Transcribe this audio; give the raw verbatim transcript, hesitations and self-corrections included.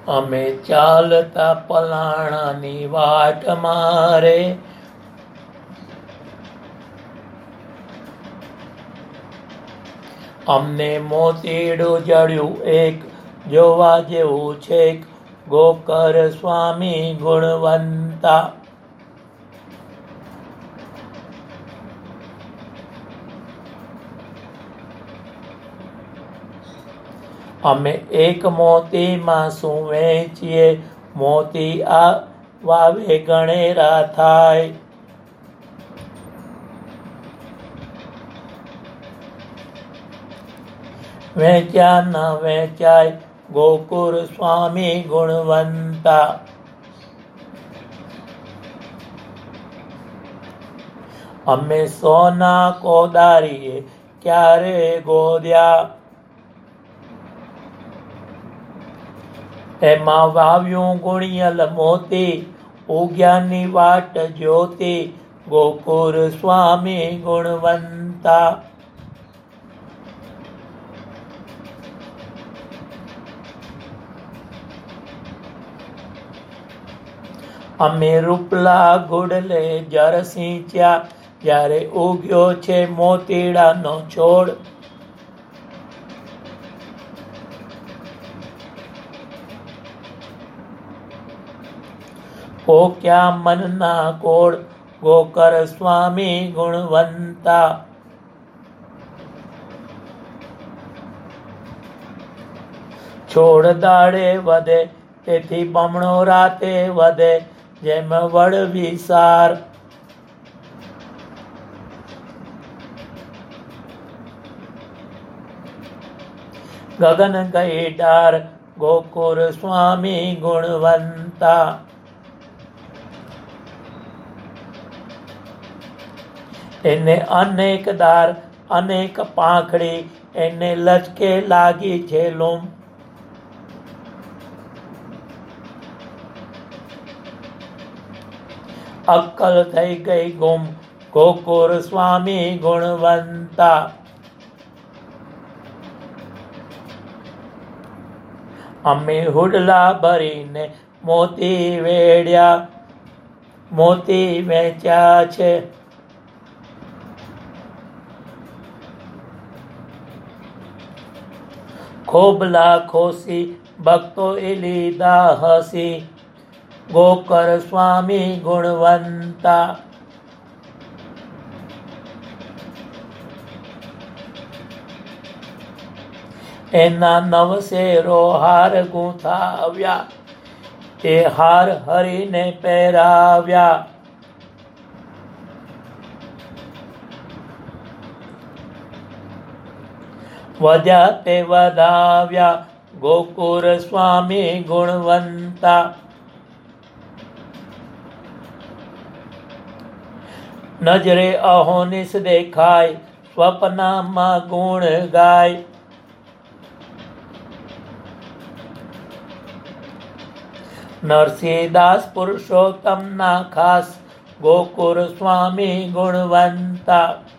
અમે ચાલતા પલાણાની વાટ મારે, અમને મોતીડું જડ્યું એક જોવા જેવું છેક, ગોકર સ્વામી ગુણવંતા. અમે એક મોતીમાં શું વેચીએ, મોતી આ વાવે ગણેરા થાય. વેચ્યા ન વેચાય ગોકુર સ્વામી ગુણવંતા. અમે સોના કોદારીએ ક્યારે ગોદ્યા, એમાં વાવ્યું ગુણિયલ મોતી, ઉગ્યાની વાટ જ્યોતિ, ગોકુર સ્વામી ગુણવંતા. અમે રૂપલા ગુડલે જર સિંચ્યા, જ્યારે ઉગ્યો છે મોતીડાનો છોડ. પોક્યા મનના કોળ, ગોકર સ્વામી ગુણવંતા. છોડ દાડે વધે તેથી બમણો રાતે વધે, જેમ વડ વિસાર. ગગન ગઈ ડાર, ગોકુર સ્વામી ગુણવંતા. એને અનેક દાર અનેક પાંખડી, એને લચકે લાગી છે લૂમ. અક્કલ થઈ ગઈ ગુમ, ગોકુર સ્વામી ગુણવંતા. અમે હુડલા ભરીને મોતી વેડ્યા, મોતી વેચ્યા છે. ખોબલા ખોસી ભક્તો એ લીધા હસી, ગોકર સ્વામી ગુણવંતા. એના નવશેરો હાર ગૂંથાવ્યા, એ હાર હરીને પહેરાવ્યા. વધ્યા તે વધાવ્યા, ગોકુર સ્વામી ગુણવંતા. નજરે અહોનિસ દેખાય, સ્વપ્નમાં ગુણ ગાય. નરસિંહદાસ પુરુષોત્તમના ખાસ, ગોકુર સ્વામી ગુણવંતા.